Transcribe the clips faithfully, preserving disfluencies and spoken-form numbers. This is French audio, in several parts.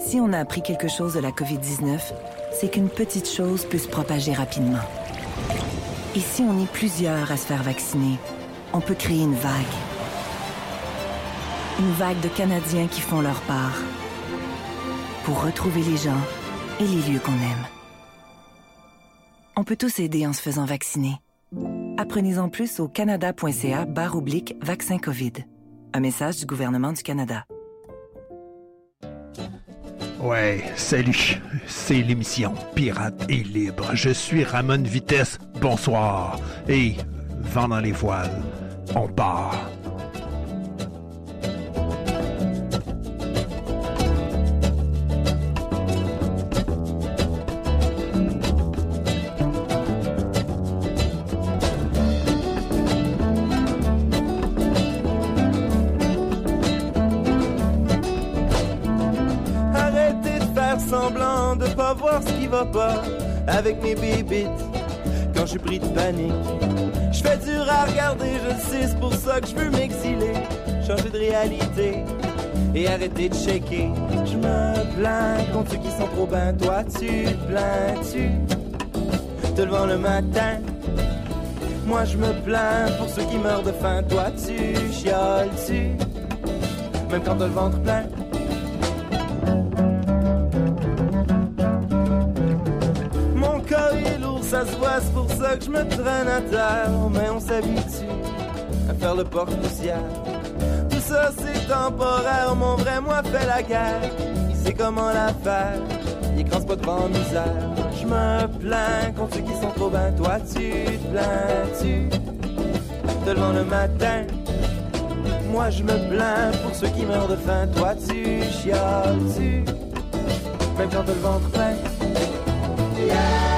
Si on a appris quelque chose de la covid dix-neuf, c'est qu'une petite chose peut se propager rapidement. Et si on est plusieurs à se faire vacciner, on peut créer une vague. Une vague de Canadiens qui font leur part pour retrouver les gens et les lieux qu'on aime. On peut tous aider en se faisant vacciner. Apprenez-en plus au canada.ca barre oblique vaccin COVID. Un message du gouvernement du Canada. Ouais, salut, c'est l'émission Pirate et Libre. Je suis Ramon Vitesse, bonsoir. Et vent dans les voiles, on part. Semblant de pas voir ce qui va pas avec mes bébites quand je suis pris de panique. Je fais dur à regarder, je le sais, c'est pour ça que je veux m'exiler, changer de réalité et arrêter de shaker. Je me plains contre ceux qui sont trop ben, toi tu te plains-tu te levant le matin? Moi je me plains pour ceux qui meurent de faim, toi tu chiales-tu même quand t'as le ventre plein? Ça se voit, c'est pour ça que je me traîne à terre. Mais on s'habitue à faire le porte-poussière. Tout ça c'est temporaire, mon vrai moi fait la guerre. Il sait comment la faire, il écrase pas devant misère. Je me plains contre ceux qui sont trop ben, toi tu te plains-tu te levant le matin? Moi je me plains pour ceux qui meurent de faim, toi tu chiales-tu même quand t'as le ventre plein? Yeah!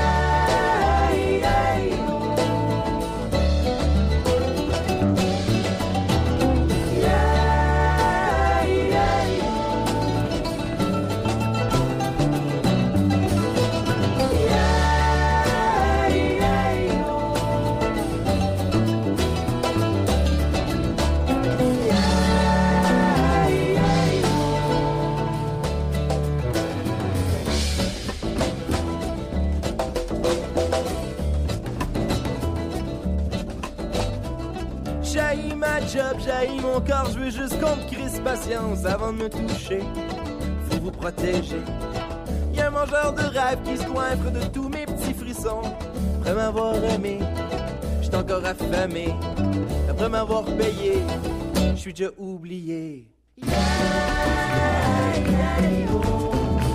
J'haïs mon corps, je veux juste qu'on me crisse patience avant de me toucher. Faut vous protéger. Y'a un mangeur de rêve qui se coinfre de tous mes petits frissons. Après m'avoir aimé, j'suis encore affamé. Après m'avoir payé, j'suis déjà oublié. Yeah, yeah, oh.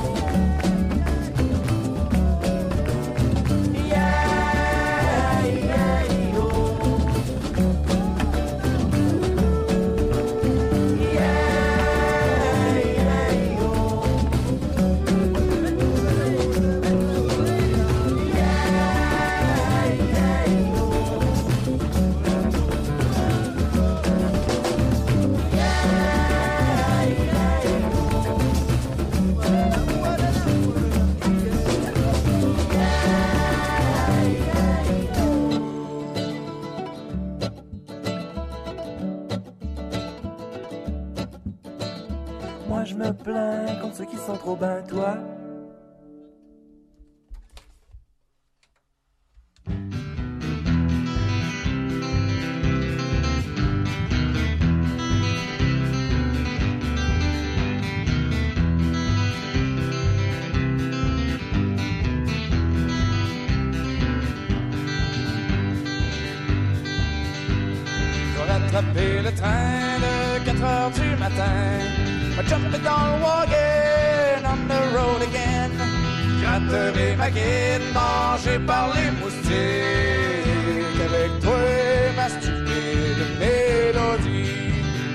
Moi je me plains contre ceux qui sont trop ben, toi. Rattraper le train de quatre heures du matin. I jumped it down wagon on the road again. Gratterai ma guide, mangé par les moustiques. Avec toi, ma stupide mélodie.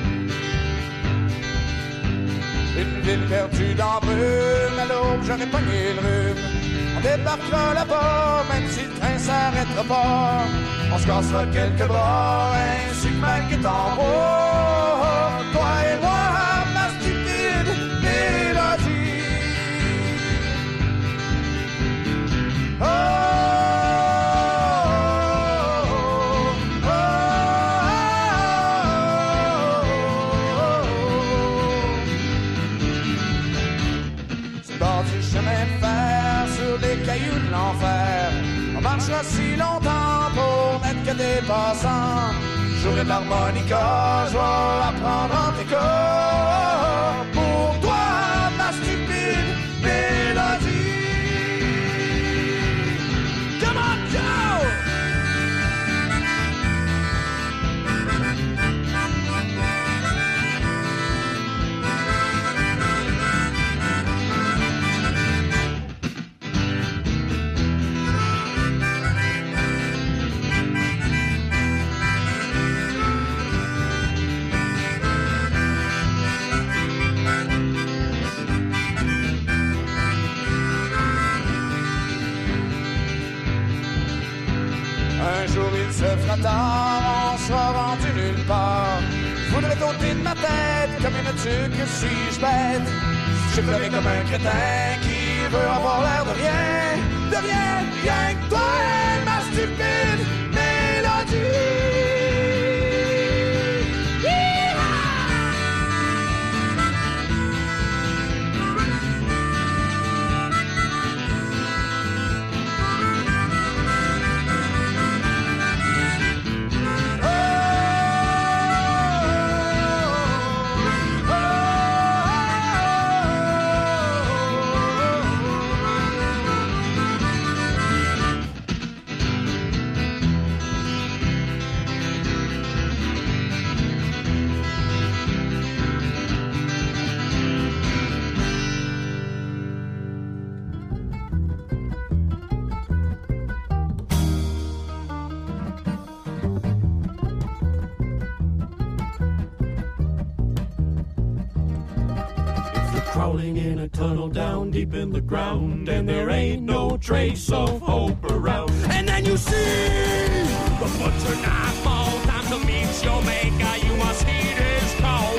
Une ville perdue dans brume, à l'aube j'aurais pogné le rhume. On débarquera là-bas, même si le train s'arrêtera pas. On se cassera quelques bras, ainsi que ma guitare. Oh, toi et moi, ma stupide mélodie. Oh, oh, oh, oh, oh. du chemin de fer sur des cailloux de l'enfer. On marchera si longtemps pour n'être que des passants. Jouerai de l'harmonica, je vais apprendre en tes corps. Pour toi, ma stupide mélodie. Come on, Joe! Un jour il se fera tard, on sera rendu nulle part. Je voudrais t'ôter de ma tête comme une tuque si je bête. Je ferai comme un crétin qui veut avoir l'air de rien, de rien, rien que toi et ma stupide mélodie. Crawling in a tunnel down deep in the ground, and there ain't no trace of hope around. And then you see the butcher knife fall, time to meet your maker, you must heed his call.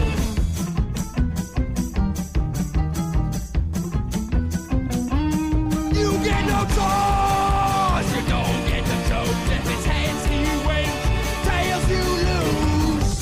You get no choice, you don't get the joke. If it's heads he wins, tails you lose.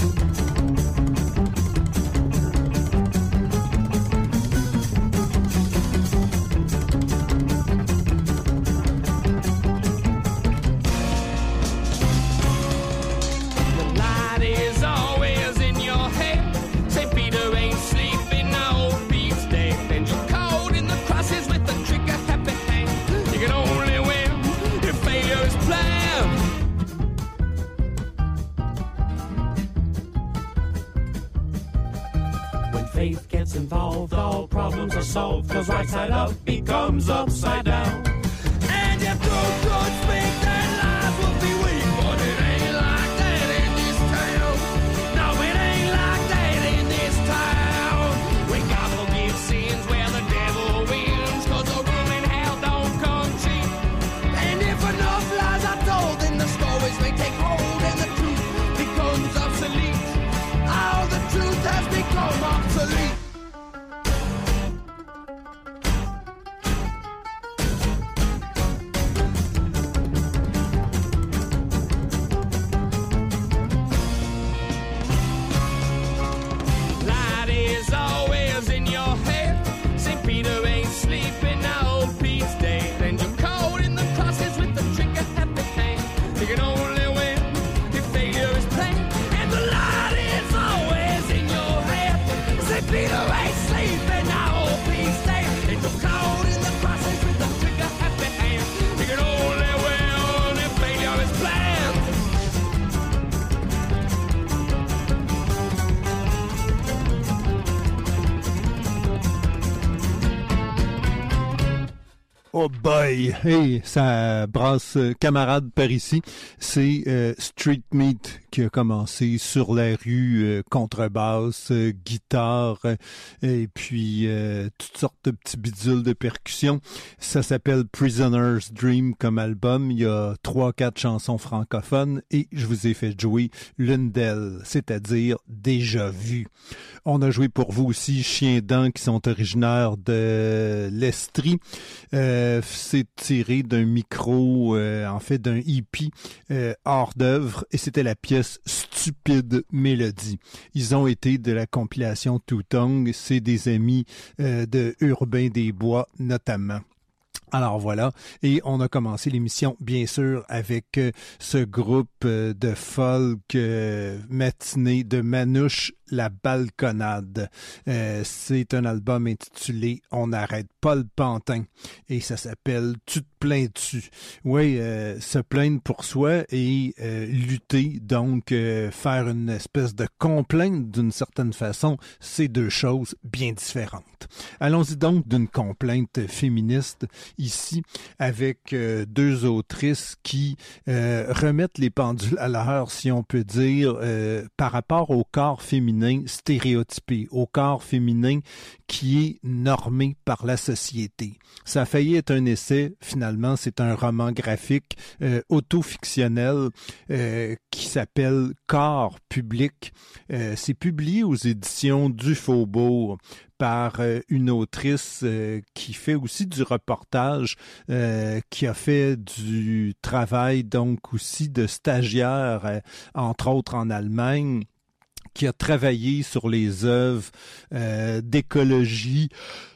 Faith gets involved, all problems are solved, cause right side up becomes upside down. And if truth could speak, then lies will be weak. But it ain't like that in this town. No, it ain't like that in this town. We got forgive sins where the devil wins, cause the room in hell don't come cheap. And if enough lies are told, then the stories may take hold and the truth becomes obsolete. All the truth has become obsolete. Light is always in your head. Saint Peter ain't sleeping now, Pete's dead. And you're caught in the process with the trick of happy hand. You can only win if failure is planned. And the light is always in your head. Saint Peter ain't sleeping now, Pete's dead. And you're caught in the process with the trick of happy hand. You can only win if failure is planned. Oh boy! Hey, ça brasse euh, camarade par ici. C'est euh, Street Meat qui a commencé sur la rue, euh, contrebasse, euh, guitare, euh, et puis euh, toutes sortes de petits bidules de percussion. Ça s'appelle Prisoner's Dream comme album. Il y a trois, quatre chansons francophones et je vous ai fait jouer l'une d'elles, c'est-à-dire Déjà Vu. On a joué pour vous aussi Chien Dent qui sont originaires de l'Estrie. Euh, c'est tiré d'un micro, euh, en fait d'un E P euh, hors d'œuvre, et c'était la pièce pièce Stupide Mélodie. Ils ont été de la compilation Two Tongue, c'est des amis euh, de Urbain des Bois notamment. Alors voilà, et on a commencé l'émission bien sûr avec euh, ce groupe euh, de folk euh, matinée de Manouche La Balconade. Euh, c'est un album intitulé On n'arrête pas le pantin et ça s'appelle Tu te plains-tu. Oui, euh, se plaindre pour soi et euh, lutter, donc euh, faire une espèce de complainte d'une certaine façon, c'est deux choses bien différentes. Allons-y donc d'une complainte féministe ici avec euh, deux autrices qui euh, remettent les pendules à l'heure, si on peut dire, euh, par rapport au corps féminin stéréotypé, au corps féminin qui est normé par la société. Ça a failli être un essai, finalement, c'est un roman graphique euh, auto-fictionnel euh, qui s'appelle Corps public. Euh, c'est publié aux éditions du Faubourg par euh, une autrice euh, qui fait aussi du reportage, euh, qui a fait du travail donc aussi de stagiaire, euh, entre autres en Allemagne, qui a travaillé sur les œuvres euh, d'écologie,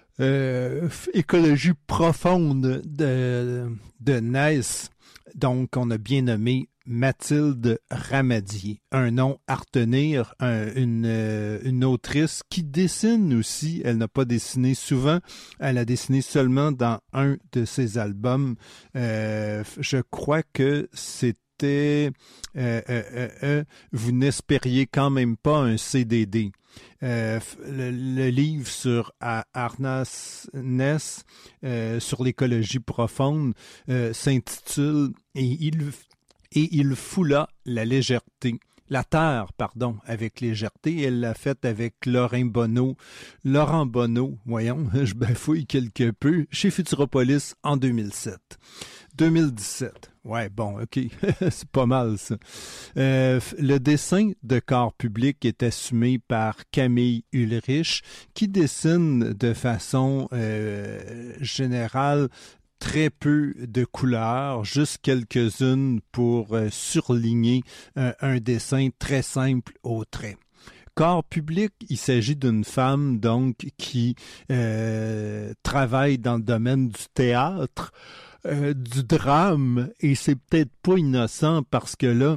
euh, écologie profonde de, de Naes. Donc, on a bien nommé Mathilde Ramadier, un nom à retenir, un, une, euh, une autrice qui dessine aussi. Elle n'a pas dessiné souvent, elle a dessiné seulement dans un de ses albums. Euh, je crois que c'est Euh, euh, euh, euh, vous n'espériez quand même pas un C D D. Euh, le, le livre sur Arnas Ness, euh, sur l'écologie profonde, euh, s'intitule et il, et il foula la légèreté. La Terre, pardon, avec légèreté. Elle l'a faite avec Laurent Bonneau. Laurent Bonneau, voyons, je bafouille quelque peu, chez Futuropolis en deux mille sept. deux mille dix-sept. Ouais, bon, OK. C'est pas mal, ça. Euh, le dessin de Corps public est assumé par Camille Ulrich, qui dessine de façon euh, générale très peu de couleurs, juste quelques-unes pour euh, surligner euh, un dessin très simple au trait. Corps public, il s'agit d'une femme donc qui euh, travaille dans le domaine du théâtre, euh, du drame, et c'est peut-être pas innocent parce que là,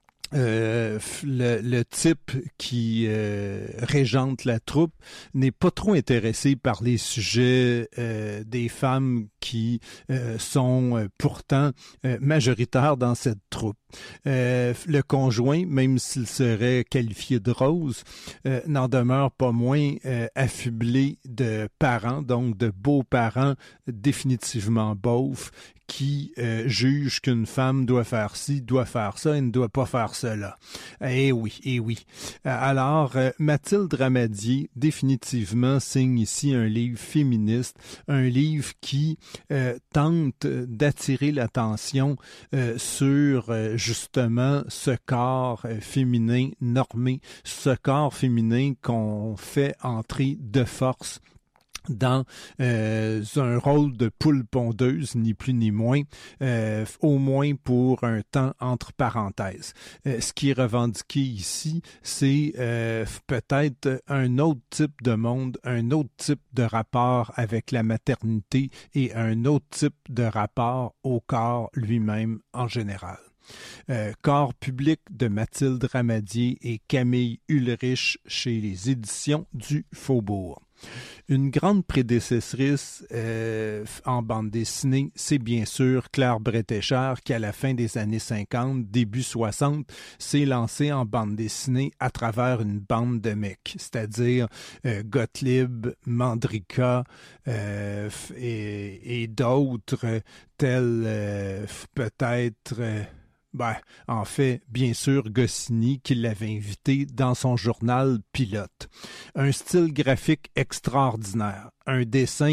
Euh, le, le type qui euh, régente la troupe n'est pas trop intéressé par les sujets euh, des femmes qui euh, sont euh, pourtant euh, majoritaires dans cette troupe. Euh, le conjoint, même s'il serait qualifié de rose, euh, n'en demeure pas moins euh, affublé de parents, donc de beaux-parents définitivement beaufs, qui euh, juge qu'une femme doit faire ci, doit faire ça et ne doit pas faire cela. Eh oui, eh oui. Alors, euh, Mathilde Ramadier, définitivement, signe ici un livre féministe, un livre qui euh, tente d'attirer l'attention euh, sur euh, justement ce corps euh, féminin normé, ce corps féminin qu'on fait entrer de force dans euh, un rôle de poule pondeuse, ni plus ni moins, euh, au moins pour un temps entre parenthèses. Euh, ce qui est revendiqué ici, c'est euh, peut-être un autre type de monde, un autre type de rapport avec la maternité et un autre type de rapport au corps lui-même en général. Euh, Corps public de Mathilde Ramadier et Camille Ulrich chez les éditions du Faubourg. Une grande prédécessrice euh, en bande dessinée, c'est bien sûr Claire Bretécher qui, à la fin des années cinquante, début soixante, s'est lancée en bande dessinée à travers une bande de mecs, c'est-à-dire euh, Gottlieb, Mandrika euh, et, et d'autres tels euh, peut-être... Euh, Ben, en fait, bien sûr, Goscinny qui l'avait invité dans son journal Pilote. Un style graphique extraordinaire, un dessin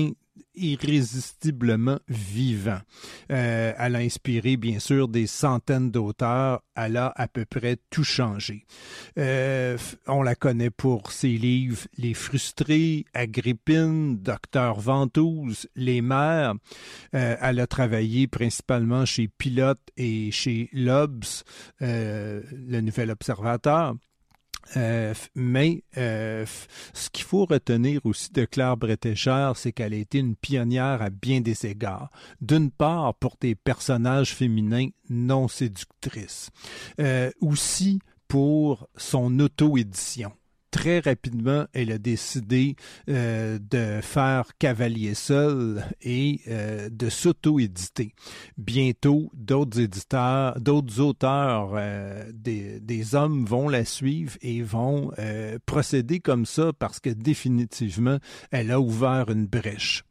irrésistiblement vivant. Euh, elle a inspiré, bien sûr, des centaines d'auteurs. Elle a à peu près tout changé. Euh, on la connaît pour ses livres « Les frustrés »,« Agrippine »,« Docteur Ventouse »,« Les mères ». Euh, elle a travaillé principalement chez Pilote et chez L'Obs, euh, le Nouvel Observateur. Euh, mais euh, ce qu'il faut retenir aussi de Claire Bretécher, c'est qu'elle a été une pionnière à bien des égards. D'une part, pour des personnages féminins non séductrices. Euh, aussi pour son auto-édition. Très rapidement, elle a décidé euh, de faire cavalier seul et euh, de s'auto-éditer. Bientôt, d'autres éditeurs, d'autres auteurs, euh, des, des hommes vont la suivre et vont euh, procéder comme ça parce que définitivement, elle a ouvert une brèche.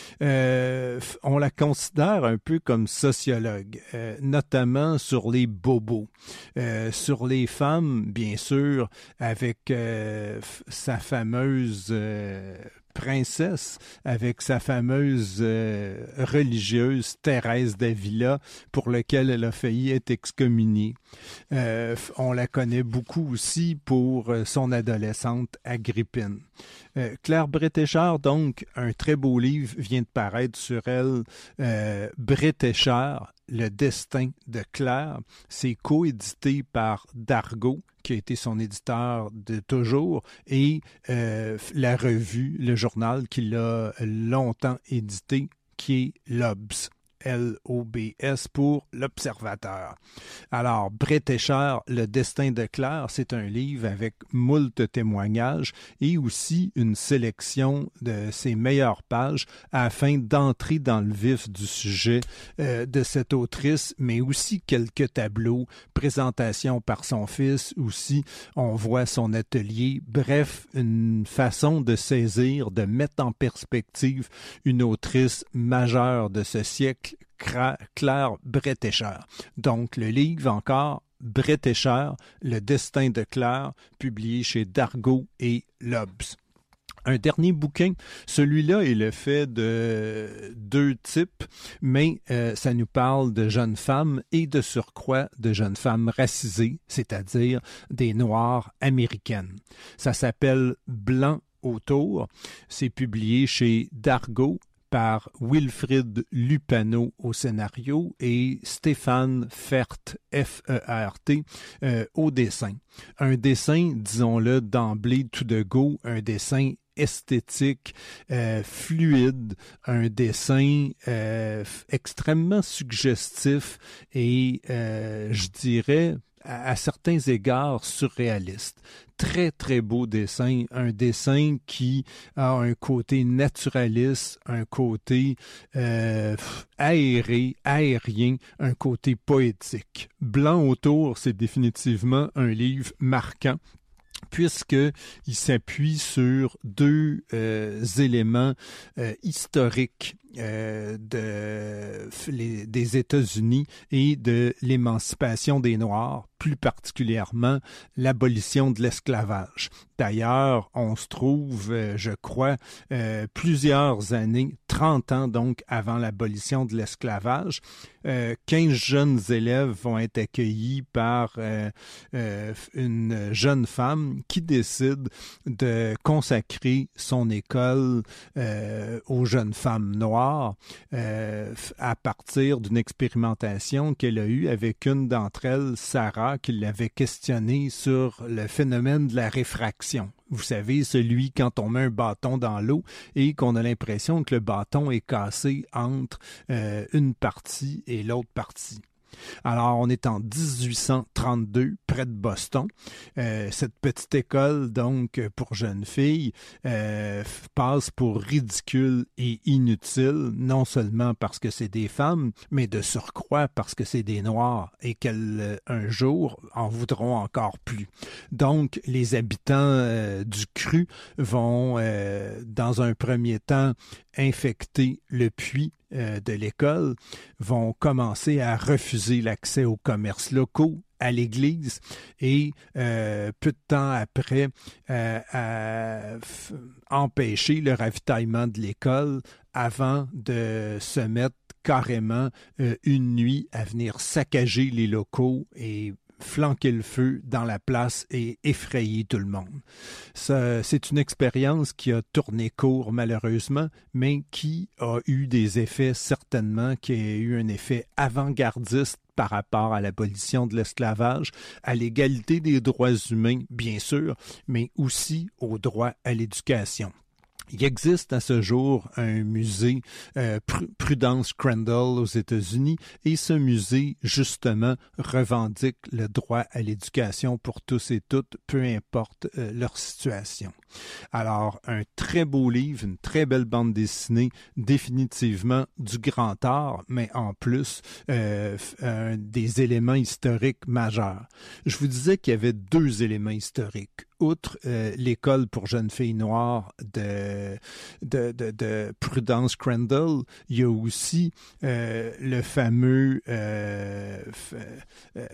Euh, on la considère un peu comme sociologue, euh, notamment sur les bobos, euh, sur les femmes, bien sûr, avec euh, sa fameuse euh, princesse, avec sa fameuse euh, religieuse Thérèse d'Avila, pour laquelle elle a failli être excommuniée. Euh, on la connaît beaucoup aussi pour son adolescente Agrippine. Euh, Claire Bretécher, donc, un très beau livre vient de paraître sur elle, euh, Bretécher, Le destin de Claire. C'est coédité par Dargaud, qui a été son éditeur de toujours, et euh, la revue, le journal qui l'a longtemps édité, qui est L'Obs. L O B S pour l'Observateur. Alors, Bretécher, Le destin de Claire, c'est un livre avec moult témoignages et aussi une sélection de ses meilleures pages afin d'entrer dans le vif du sujet euh, de cette autrice, mais aussi quelques tableaux, présentations par son fils aussi, on voit son atelier. Bref, une façon de saisir, de mettre en perspective une autrice majeure de ce siècle, Claire Bretécher. Donc, le livre encore, Bretécher, Le destin de Claire, publié chez Dargaud et L'Obs. Un dernier bouquin, celui-là est le fait de deux types, mais euh, ça nous parle de jeunes femmes et de surcroît de jeunes femmes racisées, c'est-à-dire des Noires américaines. Ça s'appelle Blanc autour. C'est publié chez Dargaud par Wilfrid Lupano au scénario et Stéphane Fert, F E R T, euh, au dessin. Un dessin, disons-le d'emblée tout de go, un dessin esthétique, euh, fluide, un dessin euh, extrêmement suggestif et, euh, je dirais, à, à certains égards surréaliste. Très, très beau dessin, un dessin qui a un côté naturaliste, un côté euh, aéré, aérien, un côté poétique. Blanc autour, c'est définitivement un livre marquant, puisqu'il s'appuie sur deux euh, éléments euh, historiques euh, de, les, des États-Unis et de l'émancipation des Noirs, plus particulièrement l'abolition de l'esclavage. D'ailleurs, on se trouve, euh, je crois, euh, plusieurs années, trente ans donc, avant l'abolition de l'esclavage. Euh, quinze jeunes élèves vont être accueillis par euh, euh, une jeune femme qui décide de consacrer son école euh, aux jeunes femmes noires euh, à partir d'une expérimentation qu'elle a eue avec une d'entre elles, Sarah, qui l'avait questionnée sur le phénomène de la réfraction. Vous savez, celui quand on met un bâton dans l'eau et qu'on a l'impression que le bâton est cassé entre euh, une partie et l'autre partie. Alors, on est en dix-huit cent trente-deux, près de Boston. Euh, cette petite école, donc, pour jeunes filles, euh, passe pour ridicule et inutile, non seulement parce que c'est des femmes, mais de surcroît parce que c'est des Noirs et qu'elles, un jour, en voudront encore plus. Donc, les habitants euh, du cru vont, euh, dans un premier temps, infecter le puits euh, de l'école, vont commencer à refuser l'accès aux commerces locaux, à l'église et euh, peu de temps après euh, à f- empêcher le ravitaillement de l'école avant de se mettre carrément euh, une nuit à venir saccager les locaux et flanquer le feu dans la place et effrayer tout le monde. Ça, c'est une expérience qui a tourné court malheureusement, mais qui a eu des effets certainement, qui a eu un effet avant-gardiste par rapport à l'abolition de l'esclavage, à l'égalité des droits humains, bien sûr, mais aussi au droit à l'éducation. Il existe à ce jour un musée euh, Prudence Crandall aux États-Unis et ce musée, justement, revendique le droit à l'éducation pour tous et toutes, peu importe euh, leur situation. Alors, un très beau livre, une très belle bande dessinée, définitivement du grand art, mais en plus, euh, un des éléments historiques majeurs. Je vous disais qu'il y avait deux éléments historiques. Outre euh, l'école pour jeunes filles noires de, de, de, de Prudence Crandall, il y a aussi euh, le fameux... Euh, f, euh,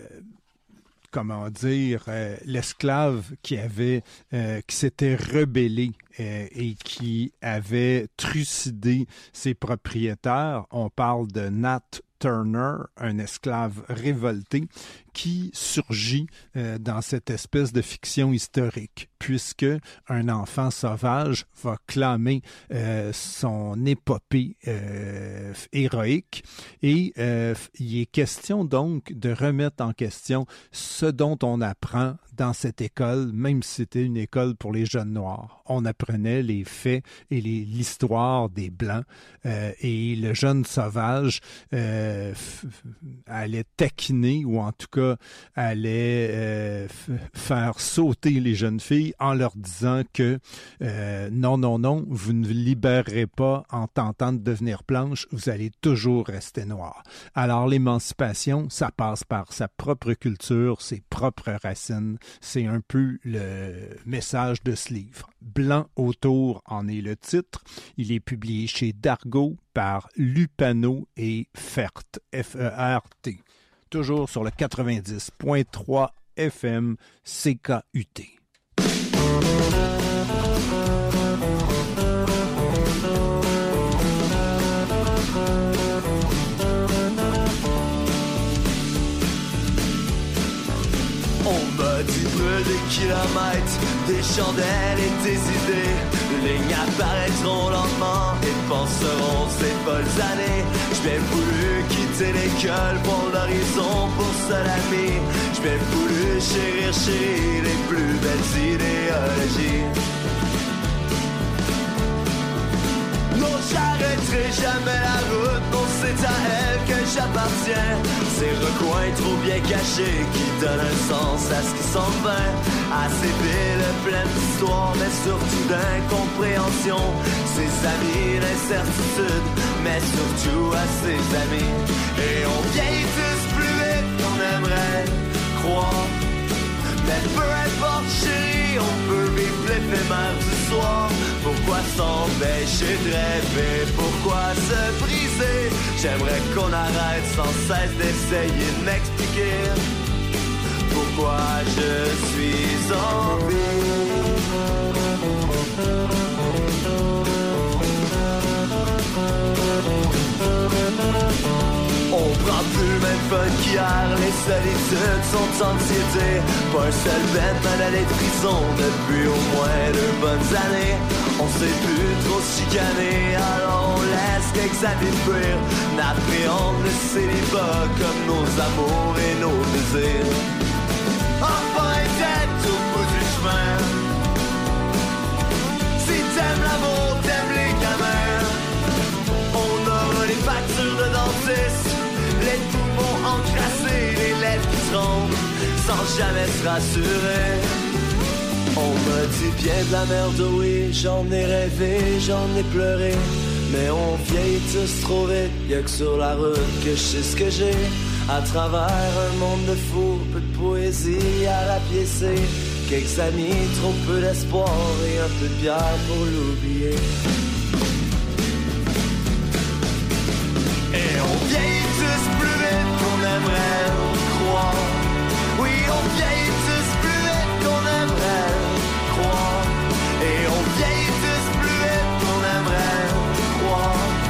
comment dire, euh, l'esclave qui avait, euh, qui s'était rebellé euh, et qui avait trucidé ses propriétaires. On parle de Nat Turner, un esclave révolté, qui surgit euh, dans cette espèce de fiction historique, puisque un enfant sauvage va clamer euh, son épopée euh, héroïque et euh, il est question donc de remettre en question ce dont on apprend dans cette école, même si c'était une école pour les jeunes noirs. On apprenait les faits et les, l'histoire des Blancs euh, et le jeune sauvage euh, f- allait taquiner ou en tout cas allait euh, f- faire sauter les jeunes filles en leur disant que euh, non, non, non, vous ne libérerez pas en tentant de devenir blanche, vous allez toujours rester noir. Alors l'émancipation, ça passe par sa propre culture, ses propres racines. C'est un peu le message de ce livre. Blanc autour en est le titre. Il est publié chez Dargaud par Lupano et Fert, F E R T. Toujours sur le quatre-vingt-dix point trois F M C K U T. On m'a dit peu de kilomètres, des chandelles et des idées. Les lignes apparaîtront lentement et penseront ces folles années. J'ai bien voulu quitter l'école pour l'horizon, pour seul ami. J'ai bien voulu chérir chez les plus belles idéologies. Non, j'arrêterai jamais la route, non, c'est à elle que j'appartiens. Ces recoins trop bien cachés qui donnent un sens à ce qui s'en vient. À ces villes pleines d'histoire, mais surtout d'incompréhension. Ses amis d'incertitude, mais surtout à ses amis. Et on vieillit tous plus vite qu'on aimerait croire. Mais peu importe chérie, on peut vivre l'éphémère du soir. Pourquoi s'empêcher de rêver? Pourquoi se briser? J'aimerais qu'on arrête sans cesse d'essayer de m'expliquer pourquoi je suis en vie. On prend plus le même fun qu'hier, les solitudes sont anxiété. Pas un seul ben mal allé de prison depuis au moins deux bonnes années. On sait plus trop se chicaner, alors on laisse quelques années fuir. N'appréhende le célibat comme nos amours et nos désirs. Enfin d'être au bout du chemin. Si t'aimes l'amour, t'aimes les gamins. On aura les factures de dentiste, les poumons encrassés, les lèvres qui tremblent, sans jamais se rassurer. On m'a dit bien de la merde, oui, j'en ai rêvé, j'en ai pleuré. Mais on vieillit tous trop vite, y'a que sur la route que je sais ce que j'ai. À travers un monde de fous, peu de poésie à la piécée. Quelques amis, trop peu d'espoir et un peu de bière pour l'oublier. Et on vieillit tous plus vite qu'on aimerait croire. Oui, on vieillit tous plus vite qu'on aimerait croire. Et on vieillit tous plus vite qu'on aimerait croire.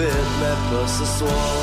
vite, mais pas ce soir.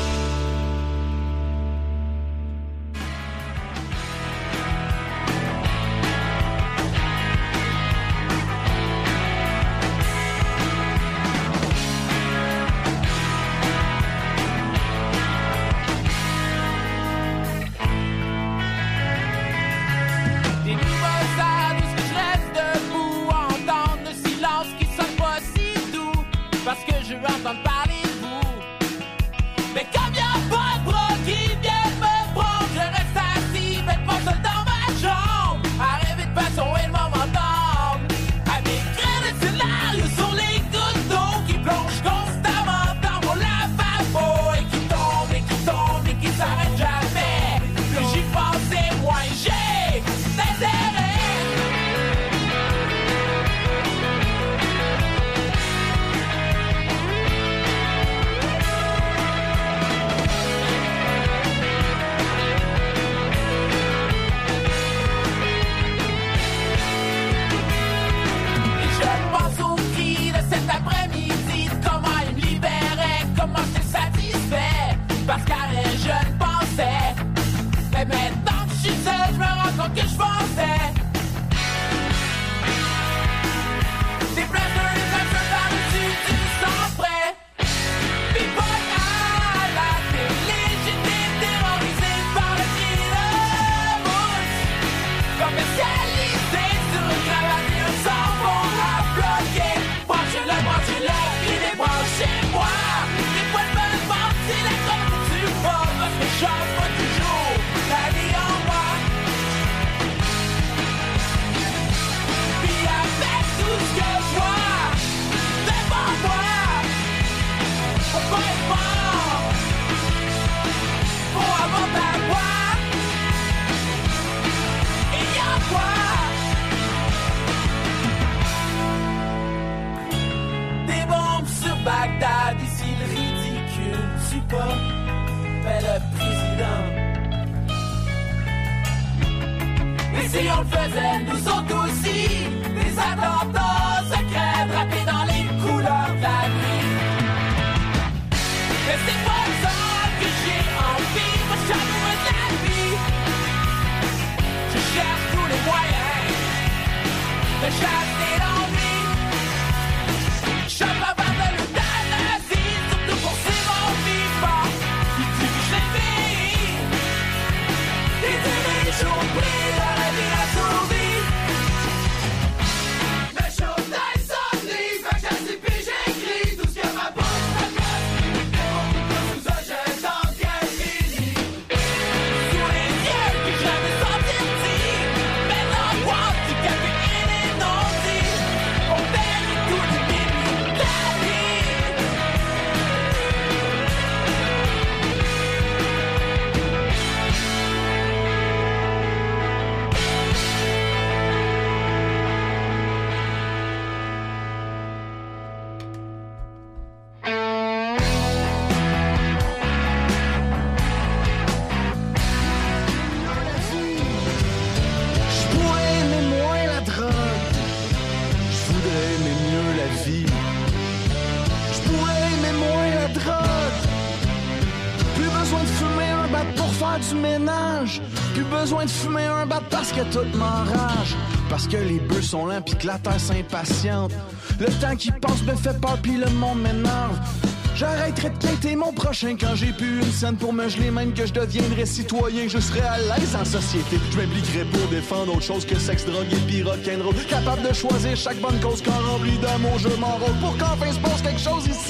Tout m'enrage parce que les bœufs sont lents pis que la terre s'impatiente. Le temps qui passe me fait peur pis le monde m'énerve. J'arrêterai de têter mon prochain quand j'ai plus une scène pour me geler, même que je deviendrai citoyen, je serai à l'aise en société. Je m'impliquerai pour défendre autre chose que sexe, drogue et pis rock'n'roll. Capable de choisir chaque bonne cause quand rempli d'amour je m'enrôle pour qu'enfin se passe quelque chose ici.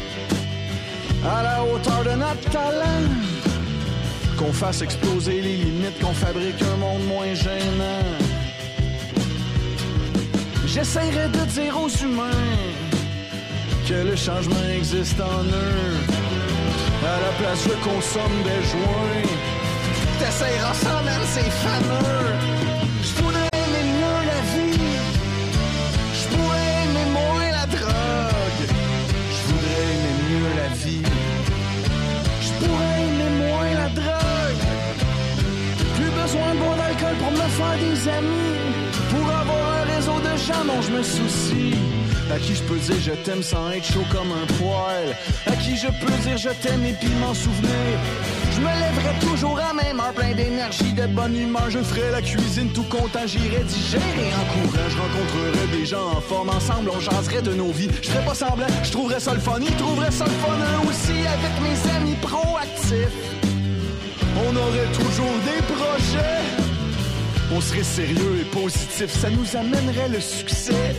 À la hauteur de notre talent, qu'on fasse exploser les limites, qu'on fabrique un monde moins gênant. J'essaierai de dire aux humains que le changement existe en eux. À la place, je consomme des joints. T'essaieras sans même, c'est fameux. Je voudrais aimer mieux la vie. Je pourrais aimer moins la drogue. Je voudrais aimer mieux la vie. Je pourrais aimer moins la drogue. Plus besoin de boire d'alcool pour me faire des amis. Pour avoir un réseau de gens dont je me soucie. À qui je peux dire je t'aime sans être chaud comme un poêle. À qui je peux dire je t'aime et puis m'en souvenir. Je me lèverai toujours à même heure, plein d'énergie, de bonne humeur. Je ferai la cuisine tout content, j'irai digérer en courant. Je rencontrerai des gens en forme, ensemble on jaserait de nos vies. Je ferais pas semblant, je trouverais ça le fun, ils trouveraient ça le fun eux aussi. Avec mes amis proactifs, on aurait toujours des projets. On serait sérieux et positif, ça nous amènerait le succès.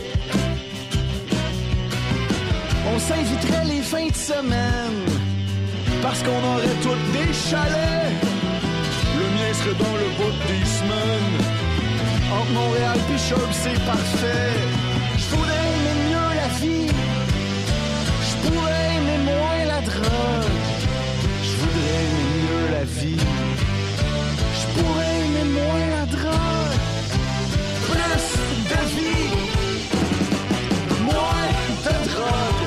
On s'inviterait les fins de semaine, parce qu'on aurait toutes des chalets. Le mien serait dans le bout des semaines. Entre Montréal pis Sherb, c'est parfait. Je voudrais aimer mieux la vie. Je pourrais aimer moins la drogue. Je voudrais aimer mieux la vie. Je pourrais aimer moins la drogue. Plus de vie, moins de drogue.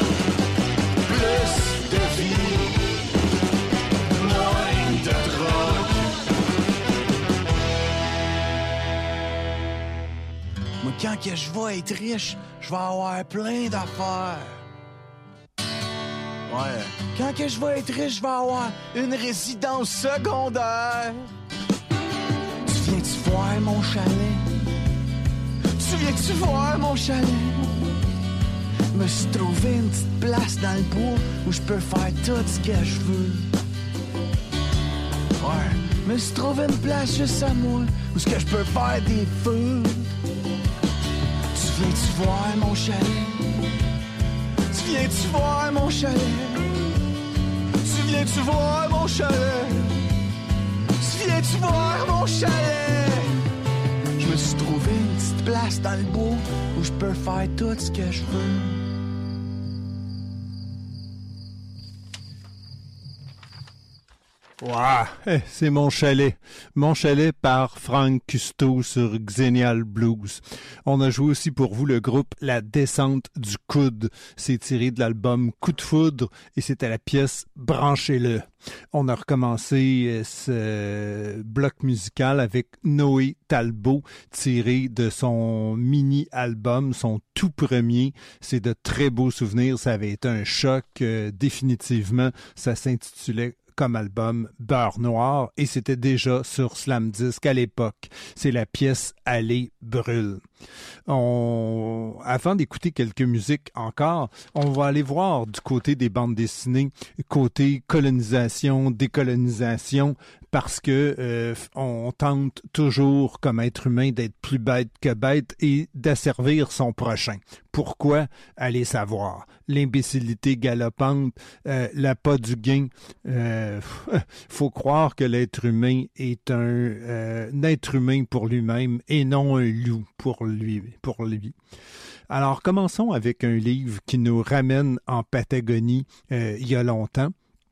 Plus de vie, moins de drogue. Moi, quand que je vais être riche, je vais avoir plein d'affaires. Ouais. Quand que je vais être riche, je vais avoir une résidence secondaire. Tu viens-tu voir mon chalet? Tu viens-tu voir mon chalet? Me suis trouvé une petite place dans le bois où je peux faire tout ce que je veux. Ouais. Me suis trouvé une place juste à moi où ce que je peux faire des feux. Tu viens-tu voir mon chalet? Tu viens-tu voir mon chalet? Tu viens-tu voir mon chalet? Tu viens-tu voir mon chalet? Je me suis trouvé une petite place dans le bois où je peux faire tout ce que je veux. Wow, c'est Mon chalet. Mon chalet par Frank Custeau sur Xennial Blues. On a joué aussi pour vous le groupe La Descente du Coude. C'est tiré de l'album Coup de foudre et c'était la pièce Branchez-le. On a recommencé ce bloc musical avec Noé Talbot, tiré de son mini-album, son tout premier. C'est de très beaux souvenirs. Ça avait été un choc, euh, définitivement. Ça s'intitulait comme album Beurre Noir et c'était déjà sur Slam Disc à l'époque. C'est la pièce Allez brûle. On... Avant d'écouter quelques musiques encore, on va aller voir du côté des bandes dessinées, côté colonisation, décolonisation, parce que euh, on tente toujours comme être humain d'être plus bête que bête et d'asservir son prochain. Pourquoi? Allez savoir. L'imbécilité galopante, euh, l'appât du gain. Euh, faut croire que l'être humain est un, euh, un être humain pour lui-même et non un loup pour lui. Pour lui. Alors, commençons avec un livre qui nous ramène en Patagonie euh, il y a longtemps.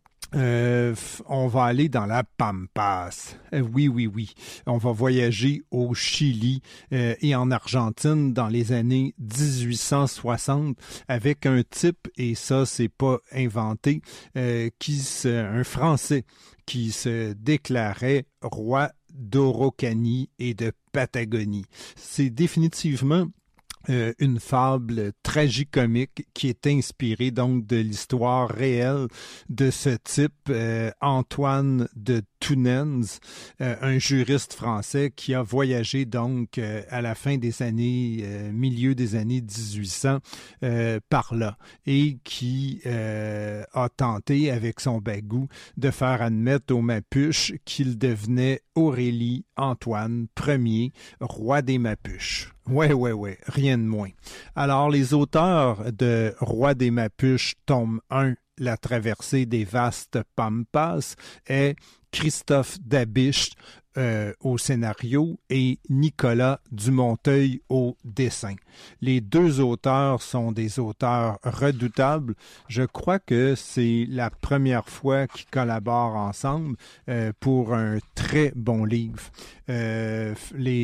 Euh, on va aller dans la Pampas. Euh, oui, oui, oui. On va voyager au Chili euh, et en Argentine dans les années dix-huit cent soixante avec un type, et ça, c'est pas inventé, euh, qui se, un Français qui se déclarait roi d'Araucanie et de Patagonie. C'est définitivement Euh, une fable tragicomique qui est inspirée donc de l'histoire réelle de ce type, euh, Antoine de Tounens, euh, un juriste français qui a voyagé donc euh, à la fin des années, euh, milieu des années dix-huit cents euh, par là et qui euh, a tenté avec son bagou de faire admettre aux Mapuches qu'il devenait Aurélie Antoine Ier, roi des Mapuches. Ouais, ouais, ouais, rien de moins. Alors, les auteurs de Roi des Mapuches, tome un, La traversée des vastes Pampas, est Christophe Dabiche euh, au scénario et Nicolas Dumonteuil au dessin. Les deux auteurs sont des auteurs redoutables. Je crois que c'est la première fois qu'ils collaborent ensemble euh, pour un très bon livre. Euh,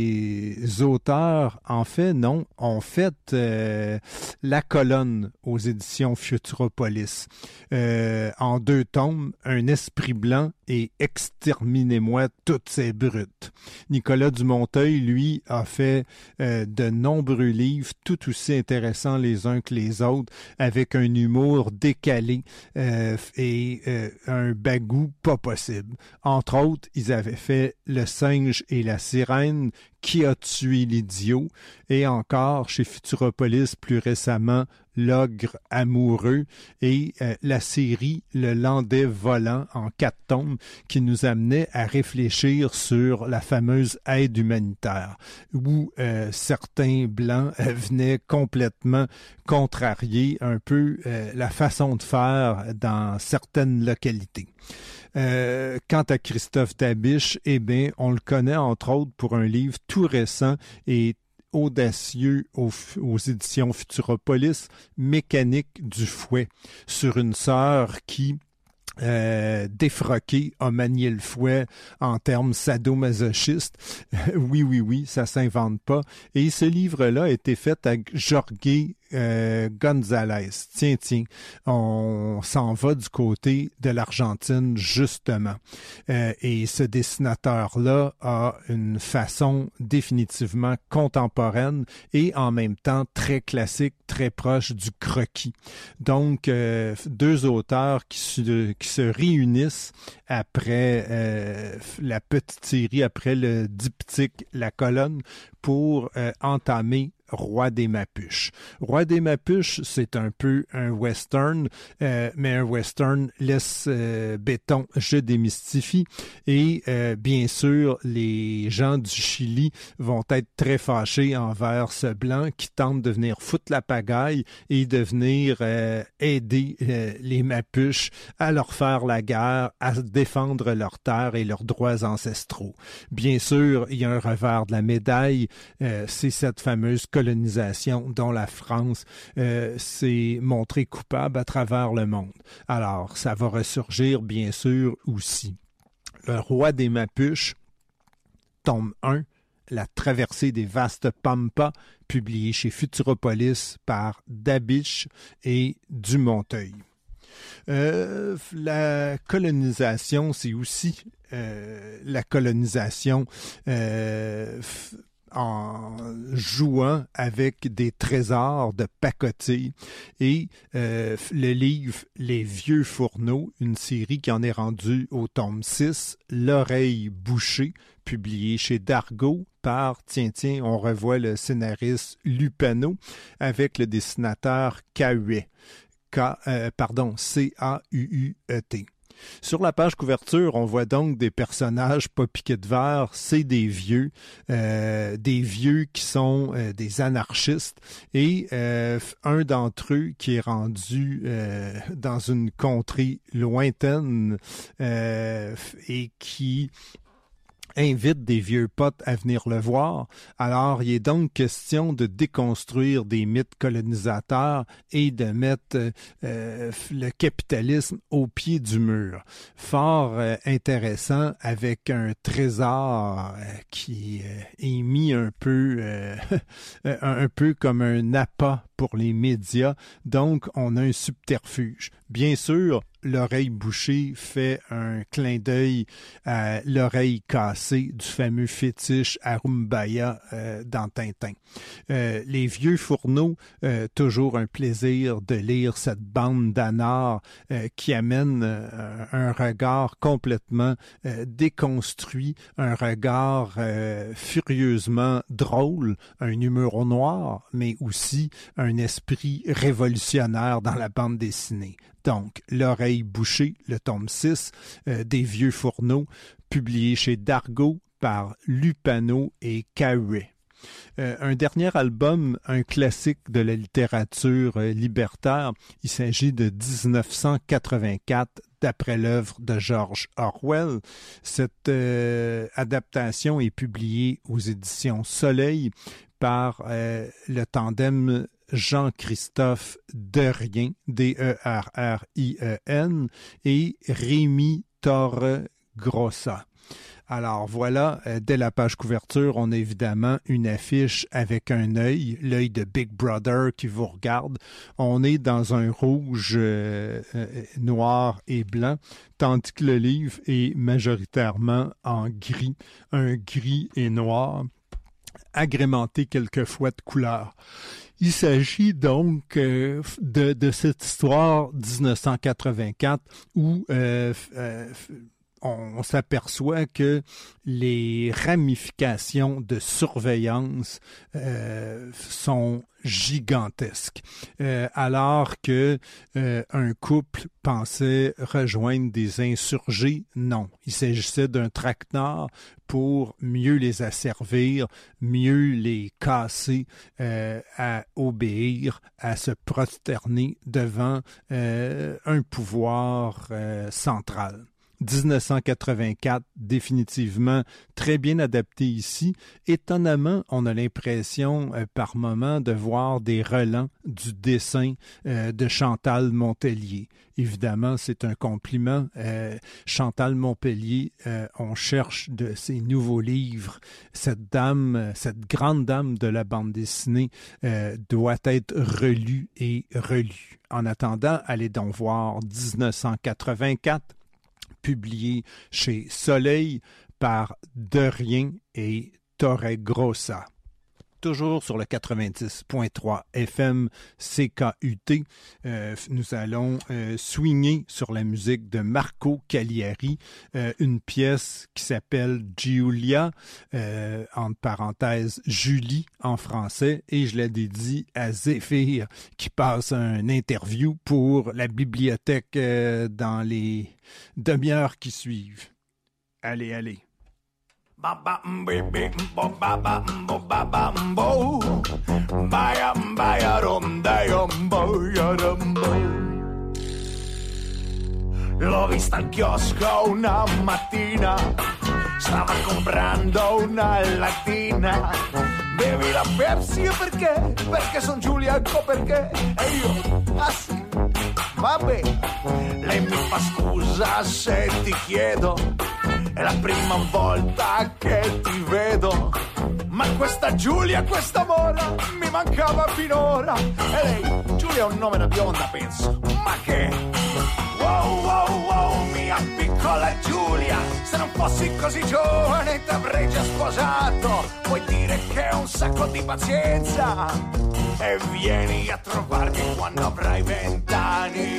les auteurs, en fait, non, ont fait euh, La Colonne aux éditions Futuropolis. Euh, en deux tomes, Un esprit blanc et exterminez-moi toutes ces brutes. Nicolas Dumonteil, lui, a fait euh, de nombreux livres tout aussi intéressants les uns que les autres, avec un humour décalé euh, et euh, un bagou pas possible. Entre autres, ils avaient fait Le singe et la sirène, Qui a tué l'idiot, et encore chez Futuropolis plus récemment, L'ogre amoureux et euh, la série Le Landais volant en quatre tomes qui nous amenait à réfléchir sur la fameuse aide humanitaire où euh, certains Blancs euh, venaient complètement contrarier un peu euh, la façon de faire dans certaines localités. Euh, quant à Christophe Dabiche, eh bien, on le connaît entre autres pour un livre tout récent et audacieux aux, aux éditions Futuropolis, Mécanique du fouet, sur une sœur qui, euh, défroquée, a manié le fouet en termes sadomasochistes. oui, oui, oui, ça s'invente pas. Et ce livre-là a été fait avec Jorge Euh, Gonzalez. Tiens, tiens, on s'en va du côté de l'Argentine, justement. Euh, et ce dessinateur-là a une façon définitivement contemporaine et en même temps très classique, très proche du croquis. Donc, euh, deux auteurs qui se, qui se réunissent après euh, la petite série, après le diptyque La Colonne, pour euh, entamer Roi des Mapuches. Roi des Mapuches, c'est un peu un western, euh, mais un western laisse euh, béton, je démystifie. Et euh, bien sûr, les gens du Chili vont être très fâchés envers ce blanc qui tente de venir foutre la pagaille et de venir euh, aider euh, les Mapuches à leur faire la guerre, à défendre leurs terres et leurs droits ancestraux. Bien sûr, il y a un revers de la médaille, euh, c'est cette fameuse colonisation dont la France euh, s'est montrée coupable à travers le monde. Alors, ça va ressurgir, bien sûr, aussi. Le Roi des Mapuches, tome un, La traversée des vastes pampas, publié chez Futuropolis par Dabiche et Dumonteil. Euh, la colonisation, c'est aussi euh, la colonisation euh, f- en jouant avec des trésors de pacotille et euh, le livre Les Vieux Fourneaux, une série qui en est rendue au tome six, L'Oreille Bouchée, publié chez Dargaud par, tiens, tiens, on revoit le scénariste Lupano avec le dessinateur Cahuet. K, euh, pardon, C A U U E T. Sur la page couverture, on voit donc des personnages pas piqués de verre, c'est des vieux, euh, des vieux qui sont euh, des anarchistes et euh, un d'entre eux qui est rendu euh, dans une contrée lointaine euh, et qui invite des vieux potes à venir le voir. Alors, il est donc question de déconstruire des mythes colonisateurs et de mettre euh, le capitalisme au pied du mur. Fort euh, intéressant, avec un trésor euh, qui euh, est mis un peu, euh, un peu comme un appât pour les médias. Donc, on a un subterfuge. Bien sûr, L'Oreille Bouchée fait un clin d'œil à l'oreille cassée du fameux fétiche Arumbaya euh, dans Tintin. Euh, les Vieux Fourneaux, euh, toujours un plaisir de lire cette bande d'anards euh, qui amène euh, un regard complètement euh, déconstruit, un regard euh, furieusement drôle, un humour noir, mais aussi un esprit révolutionnaire dans la bande dessinée. Donc, L'Oreille Bouchée, le tome six, euh, des Vieux Fourneaux, publié chez Dargaud par Lupano et Cahuet. Euh, un dernier album, un classique de la littérature euh, libertaire, il s'agit de dix-neuf cent quatre-vingt-quatre, d'après l'œuvre de George Orwell. Cette euh, adaptation est publiée aux éditions Soleil par euh, le tandem Jean-Christophe Derrien, D E R R I E N, et Rémi Torregrossa. Alors voilà, euh, dès la page couverture, on a évidemment une affiche avec un œil, l'œil de Big Brother qui vous regarde. On est dans un rouge, euh, euh, noir et blanc, tandis que le livre est majoritairement en gris, un gris et noir, agrémenté quelquefois de couleurs. Il s'agit donc euh, de, de cette histoire dix-neuf cent quatre-vingt-quatre où euh, euh, on s'aperçoit que les ramifications de surveillance euh, sont gigantesques. Euh, alors que euh, un couple pensait rejoindre des insurgés, non. Il s'agissait d'un traquenard pour mieux les asservir, mieux les casser, euh, à obéir, à se prosterner devant euh, un pouvoir euh, central. dix-neuf cent quatre-vingt-quatre, définitivement très bien adapté ici. Étonnamment, on a l'impression euh, par moment de voir des relents du dessin euh, de Chantal Montpellier. Évidemment, c'est un compliment. Euh, Chantal Montpellier, euh, on cherche de ses nouveaux livres. Cette dame, cette grande dame de la bande dessinée euh, doit être relue et relue. En attendant, allez donc voir dix-neuf cent quatre-vingt-quatre, publié chez Soleil par De Rien et Torregrossa. Toujours sur le quatre-vingt-dix point trois F M C K U T, euh, nous allons euh, swinguer sur la musique de Marco Cagliari, euh, une pièce qui s'appelle Giulia, euh, entre parenthèses Julie en français, et je la dédie à Zéphyr qui passe un interview pour la bibliothèque euh, dans les demi-heures qui suivent. Allez, allez. Ba ba mbe be bo ba ba bo ba ba bo ba ya ba ya rom da yo bo ya rom bo. L'ho vista al chiosco una mattina, stava comprando una lattina. Bevi la Pepsi perché? Perché son Giulia, ecco perché. E io, ah sì, vabbè. Lei mi fa scusa se ti chiedo, è la prima volta che ti vedo, ma questa Giulia, questa mora, mi mancava finora. E lei, Giulia è un nome da bionda, penso, ma che? Wow, wow, wow, mia piccola Giulia, se non fossi così giovane t'avrei già sposato. Puoi dire che ho un sacco di pazienza e vieni a trovarmi quando avrai vent'anni.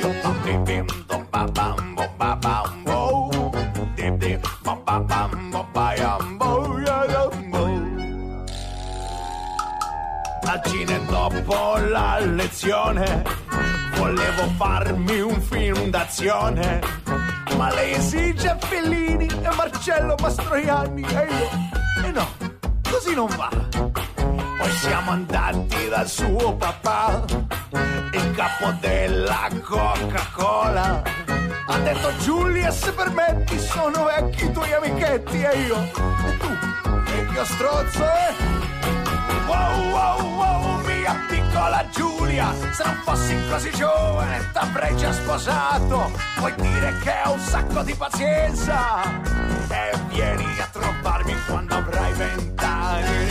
Al cine dopo la lezione volevo farmi un film d'azione, ma lei esige Fellini e Marcello Mastroianni e io, e no, così non va. Poi siamo andati dal suo papà, il capo della Coca-Cola. Ha detto Giulia, se permetti, sono vecchi i tuoi amichetti. E io, e tu, vecchio strozzo, eh? Wow, wow, wow, mia piccola Giulia, se non fossi così giovane t'avrei già sposato. Puoi dire che ho un sacco di pazienza e vieni a trovarmi quando avrai vent'anni.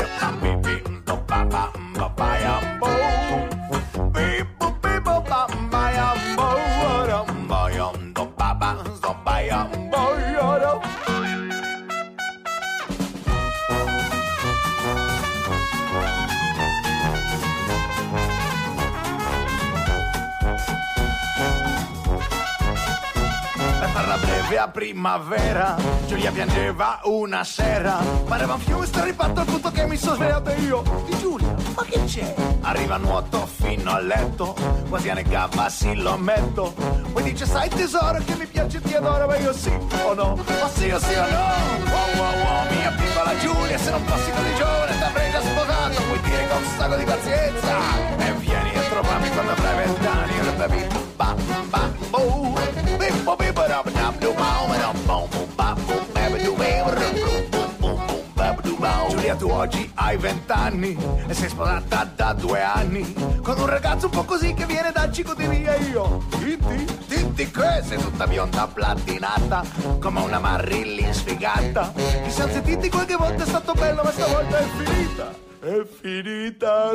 A primavera Giulia piangeva una sera, pareva un fiume stripato al punto che mi sono svegliato io. Di Giulia, ma che c'è? Arriva a nuoto fino a letto, quasi annegava, sì lo ammetto. Poi dice sai tesoro che mi piace, ti adoro, ma io sì o no, o sì o sì o no. Wow wow wow, mia piccola Giulia, se non fossi così giovane t'avrei già sposato. Puoi dire che ho un sacco di pazienza e vieni a trovarmi quando avrai vent'anni. Bam bam boom, bim bom bim bam bam bam. Giulia, tu oggi hai vent'anni e sei sposata da due anni con un ragazzo un po' così che viene da Cicoteria. Io Titti, Titti che sei tutta bionda platinata come una Marilyn sfigata. Ci siamo sentiti qualche volta, è stato bello, ma stavolta è finita, è finita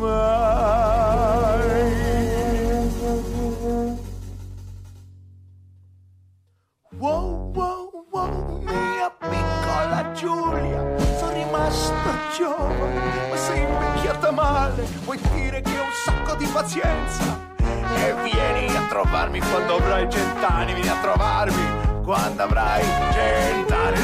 ormai. Wow, wow, wow, mia piccola Giulia, sono rimasto giovane, ma sei invecchiata male. Vuoi dire che ho un sacco di pazienza? E vieni a trovarmi quando avrai cent'anni, vieni a trovarmi quando avrai cent'anni.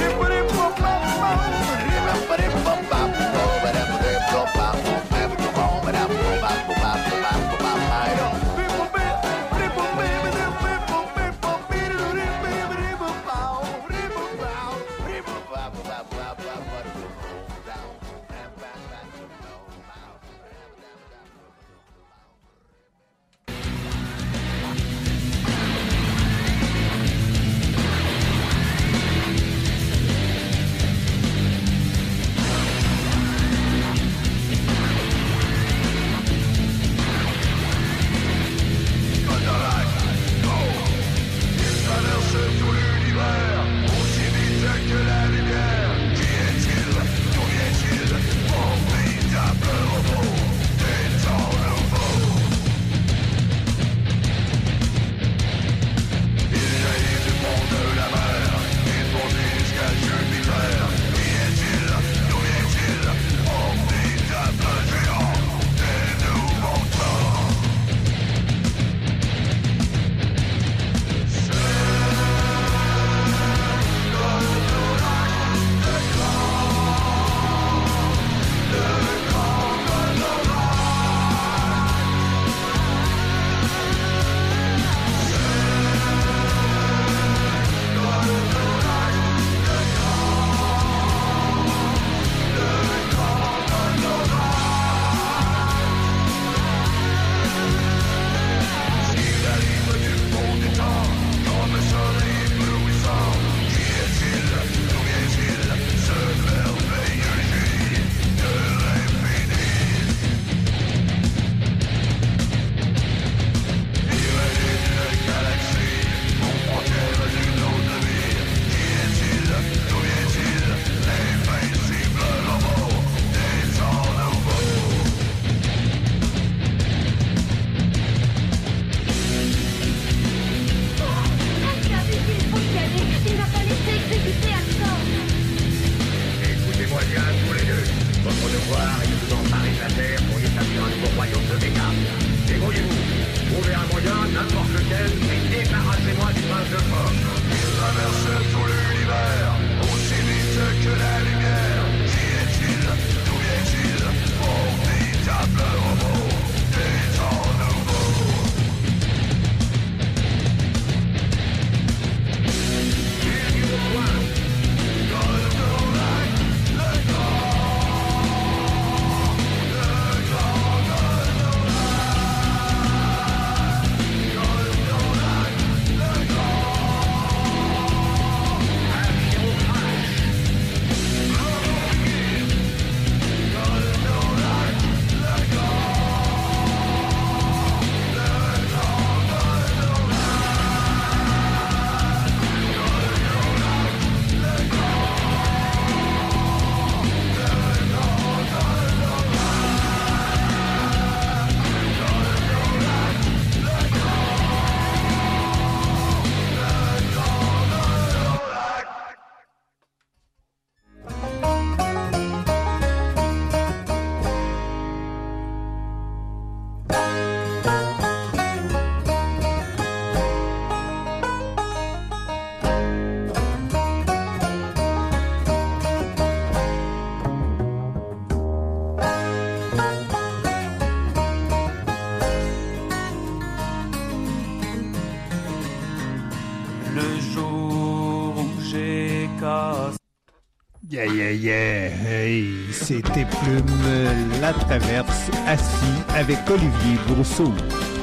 Yeah, yeah, yeah. Hey, c'était Plume La Traverse, assis avec Olivier Brousseau.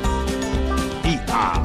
Et ah!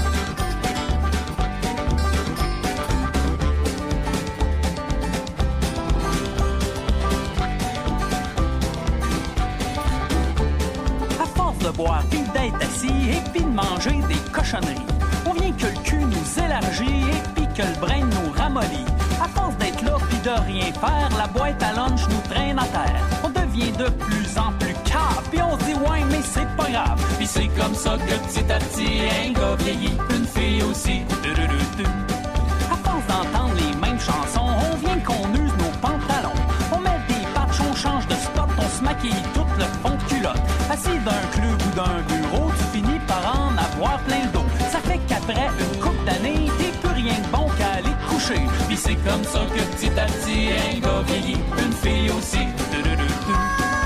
de boire puis d'être assis et puis de manger des cochonneries. On vient que le cul nous élargit et puis que le brain nous ramollit. À force d'être là puis de rien faire, la boîte à lunch nous traîne à terre. On devient de plus en plus cave, puis on se dit ouais mais c'est pas grave. Puis c'est comme ça que petit à petit un gars vieillit, une fille aussi. Du-du-du-du. À force d'entendre les mêmes chansons, on vient qu'on use nos pantalons. On met des patchs, on change de spot, on se maquille tout le fond de culotte. Assis d'un club ou d'un bureau, tu finis par en avoir plein le dos. Ça fait qu'après une couple d'années, t'es plus rien de bon qu'à aller te coucher. Puis c'est comme ça que petit à petit un gars vieillit, une fille aussi. Du-du-du-du.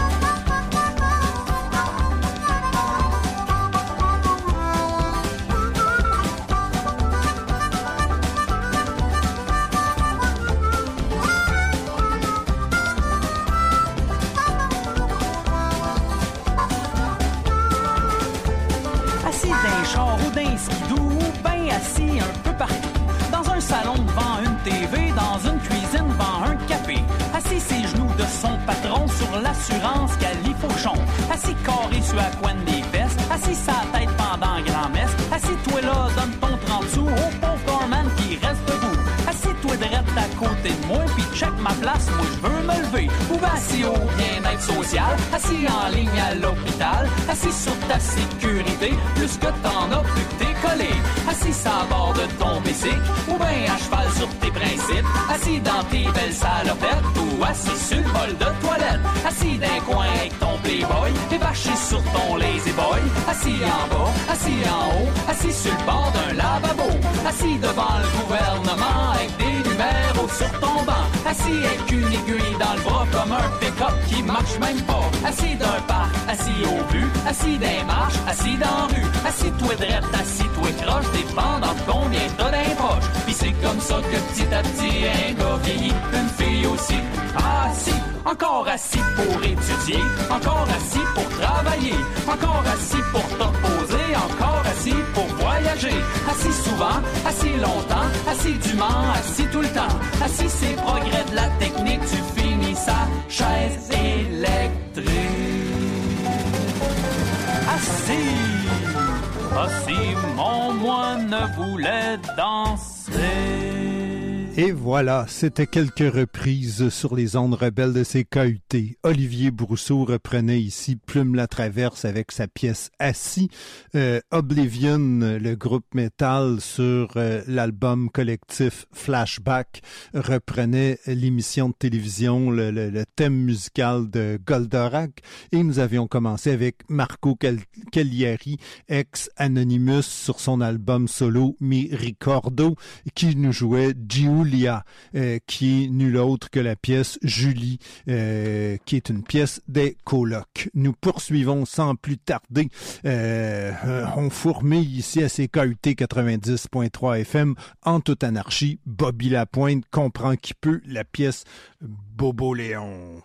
Assis d'un char ou d'un skidoo, ou ben assis un peu partout. Dans un salon devant une T V, dans une cuisine devant un café. Assis ses genoux de son patron sur l'assurance Califourchon. Assis carré sur la coine des vestes, assis sa tête pendant grand-messe. Assis toi là, donne ton trente sous au pauvre doorman qui reste debout. Assis toi drette à côté de moi, puis check ma place, moi je veux me lever. Ou ben assis au bien-être social, assis en ligne à l'hôpital. Assis sur ta sécurité, plus que t'en as, plus que t'es collé. Assis à bord de ton bicycle, ou ben à cheval sur tes principes. Assis dans tes belles salopettes, ou assis sur le bol de toilette. Assis d'un coin avec ton playboy, évaché sur ton lazy boy. Assis en bas, assis en haut, assis sur le bord d'un lavabo. Assis devant le gouvernement avec des numéros sur ton banc. Assis avec une aiguille dans le bras comme un pick-up qui marche même pas. Assis d'un parc, assis au but, assis d'un marche, assis dans la rue. Assis toi drette, assis toi croche, dépendant de combien t'as d'un poche. Pis c'est comme ça que petit à petit un gars vieillit, une fille aussi. Assis, encore assis pour étudier, encore assis pour travailler, encore assis pour te reposer, encore assis pour voyager. Assis souvent, assis longtemps, assis dûment, assis tout le temps. Assis c'est progrès de la technique, tu finis sa chaise électrique. Assis, assis, mon moine voulait danser. Et voilà, c'était quelques reprises sur les ondes rebelles de C K U T. Olivier Brousseau reprenait ici Plume la Traverse avec sa pièce Assis. Euh, Oblivion, le groupe métal sur euh, l'album collectif Flashback, reprenait l'émission de télévision, le, le, le thème musical de Goldorak. Et nous avions commencé avec Marco Cagliari, ex-Anonymous, sur son album solo Mi Ricordo, qui nous jouait Giulia. Euh, qui est nul autre que la pièce Julie, euh, qui est une pièce des colocs. Nous poursuivons sans plus tarder. Euh, euh, on fourmille ici à C K U T quatre-vingt-dix point trois F M en toute anarchie. Bobby Lapointe comprend qui peut la pièce Bobo Léon.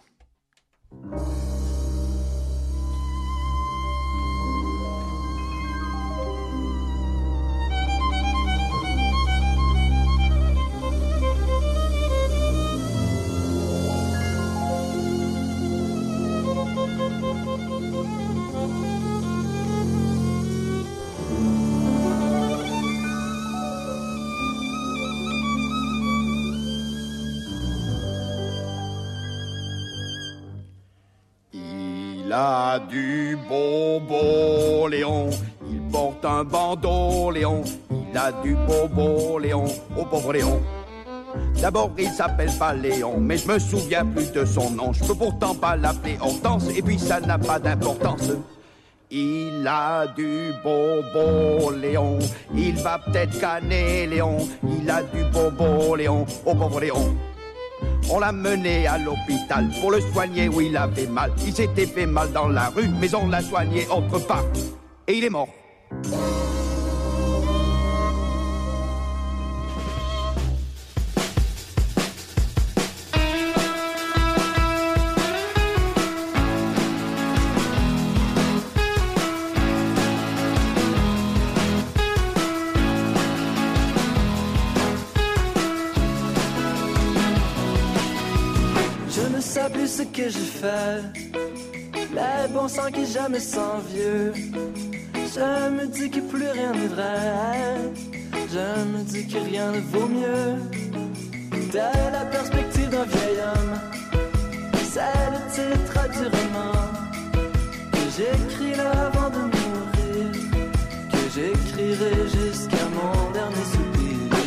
Il a du bobo, Léon. Il porte un bandeau, Léon. Il a du bobo, Léon. Oh, pauvre Léon. D'abord, il s'appelle pas Léon, mais je me souviens plus de son nom. Je peux pourtant pas l'appeler Hortense, et puis ça n'a pas d'importance. Il a du bobo, Léon. Il va peut-être canner, Léon. Il a du bobo, Léon. Oh, pauvre Léon. On l'a mené à l'hôpital pour le soigner où il avait mal. Il s'était fait mal dans la rue, mais on l'a soigné autre part. Et il est mort. Je ne sais plus ce que je fais. Les bons sang qui jamais s'envieux. Je me dis que plus rien n'est vrai. Je me dis que rien ne vaut mieux. Dès la perspective d'un vieil homme, c'est le titre du roman que j'écris là avant de mourir, que j'écrirai jusqu'à mon dernier soupir.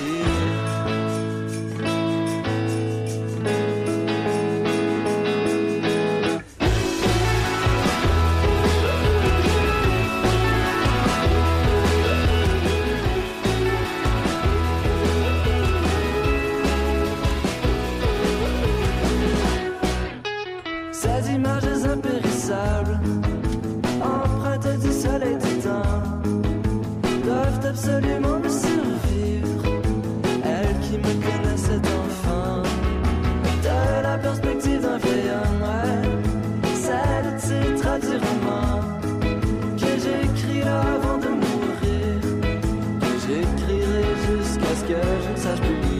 Ces images impérissables, empreintes du soleil du temps, doivent absolument me survivre. Elles qui me connaissaient enfant, de la perspective d'un vieil homme, ouais. C'est le titre du roman que j'écris là avant de mourir, que j'écrirai jusqu'à ce que je ne sache plus lire.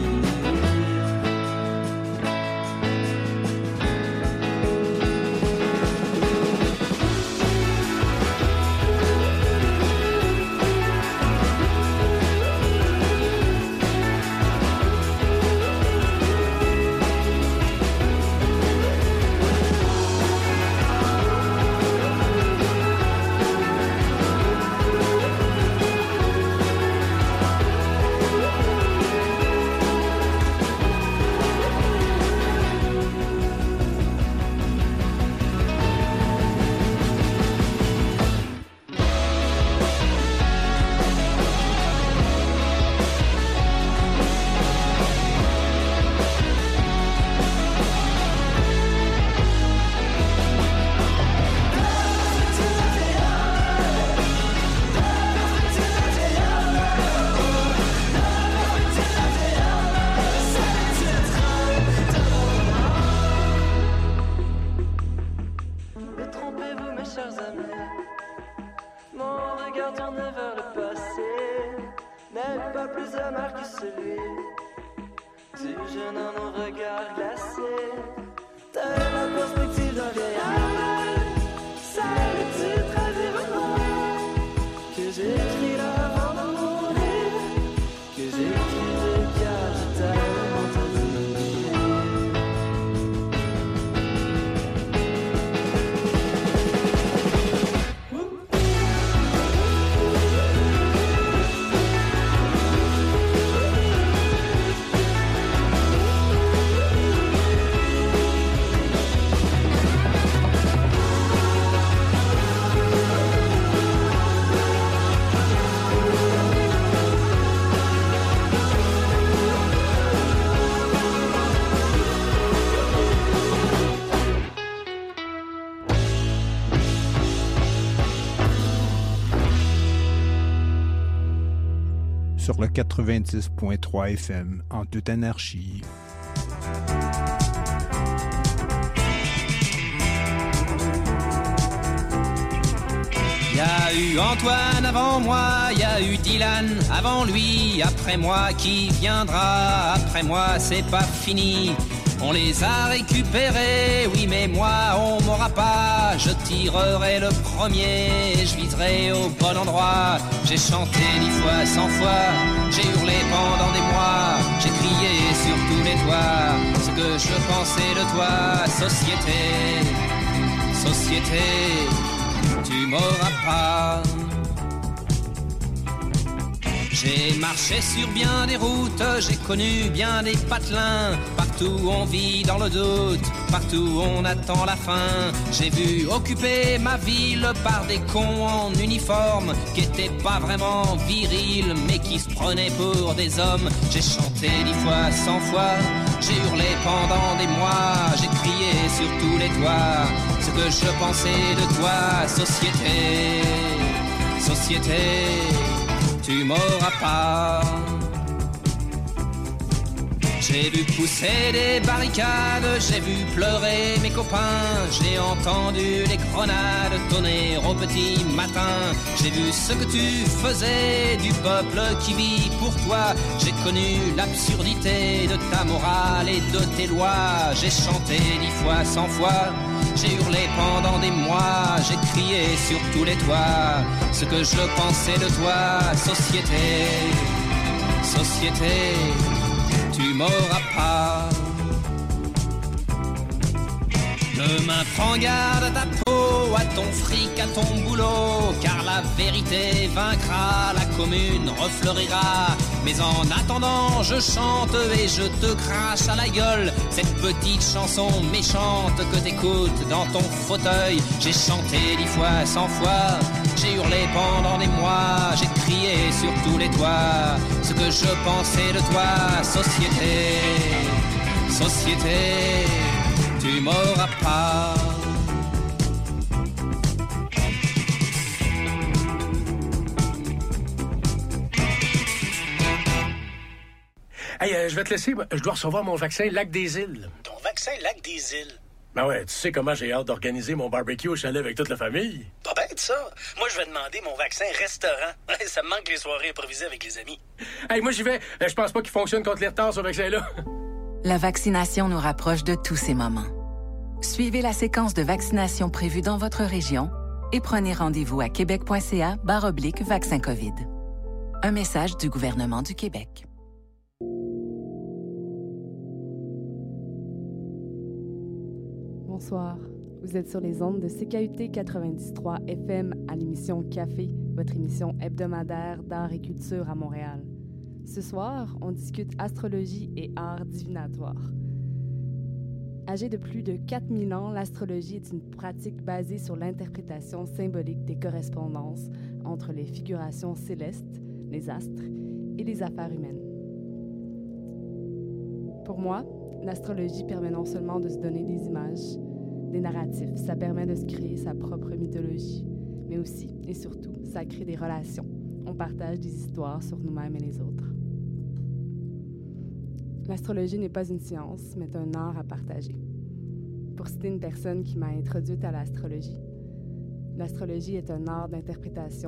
Sur le quatre-vingt-dix point trois F M, en toute anarchie. Y a eu Antoine avant moi, y a eu Dylan avant lui, après moi qui viendra, après moi c'est pas fini. On les a récupérés, oui mais moi on m'aura pas. Je tirerai le premier, je viserai au bon endroit. J'ai chanté dix fois, cent fois, j'ai hurlé pendant des mois. J'ai crié sur tous les toits ce que je pensais de toi. Société, société, tu m'auras pas. J'ai marché sur bien des routes, j'ai connu bien des patelins. Partout on vit dans le doute, partout on attend la fin. J'ai vu occuper ma ville par des cons en uniforme qui étaient pas vraiment virils mais qui se prenaient pour des hommes. J'ai chanté dix fois, cent fois, j'ai hurlé pendant des mois. J'ai crié sur tous les toits ce que je pensais de toi. Société, société, tu m'auras pas. J'ai vu pousser des barricades, j'ai vu pleurer mes copains, j'ai entendu les grenades tonner au petit matin. J'ai vu ce que tu faisais du peuple qui vit pour toi. J'ai connu l'absurdité de ta morale et de tes lois. J'ai chanté dix fois, cent fois, J'ai hurlé pendant des mois, j'ai crié sur tous les toits ce que je pensais de toi, société, société, tu m'auras pas. Demain prends garde à ta peau, à ton fric, à ton boulot, car la vérité vaincra, la commune refleurira. Mais en attendant, je chante et je te crache à la gueule cette petite chanson méchante que t'écoutes dans ton fauteuil. J'ai chanté dix fois, cent fois, j'ai hurlé pendant des mois, j'ai crié sur tous les toits ce que je pensais de toi, société, société, tu m'auras pas. Hey, euh, je vais te laisser. Je dois recevoir mon vaccin Lac des Îles. Ton vaccin Lac des Îles? Ben ouais, tu sais comment j'ai hâte d'organiser mon barbecue au chalet avec toute la famille. Pas bête, ça. Moi, je vais demander mon vaccin restaurant. Ça me manque les soirées improvisées avec les amis. Hey, moi, j'y vais. Je pense pas qu'il fonctionne contre les retards, ce vaccin-là. La vaccination nous rapproche de tous ces moments. Suivez la séquence de vaccination prévue dans votre région et prenez rendez-vous à québec.ca barre oblique vaccin COVID. Un message du gouvernement du Québec. Bonsoir. Vous êtes sur les ondes de C K U T quatre-vingt-dix trois F M à l'émission Café, votre émission hebdomadaire d'art et culture à Montréal. Ce soir, on discute astrologie et art divinatoire. Âgée de plus de quatre mille ans, l'astrologie est une pratique basée sur l'interprétation symbolique des correspondances entre les figurations célestes, les astres, et les affaires humaines. Pour moi, l'astrologie permet non seulement de se donner des images, des narratifs, ça permet de se créer sa propre mythologie, mais aussi et surtout, ça crée des relations. On partage des histoires sur nous-mêmes et les autres. L'astrologie n'est pas une science, mais un art à partager. Pour citer une personne qui m'a introduite à l'astrologie, l'astrologie est un art d'interprétation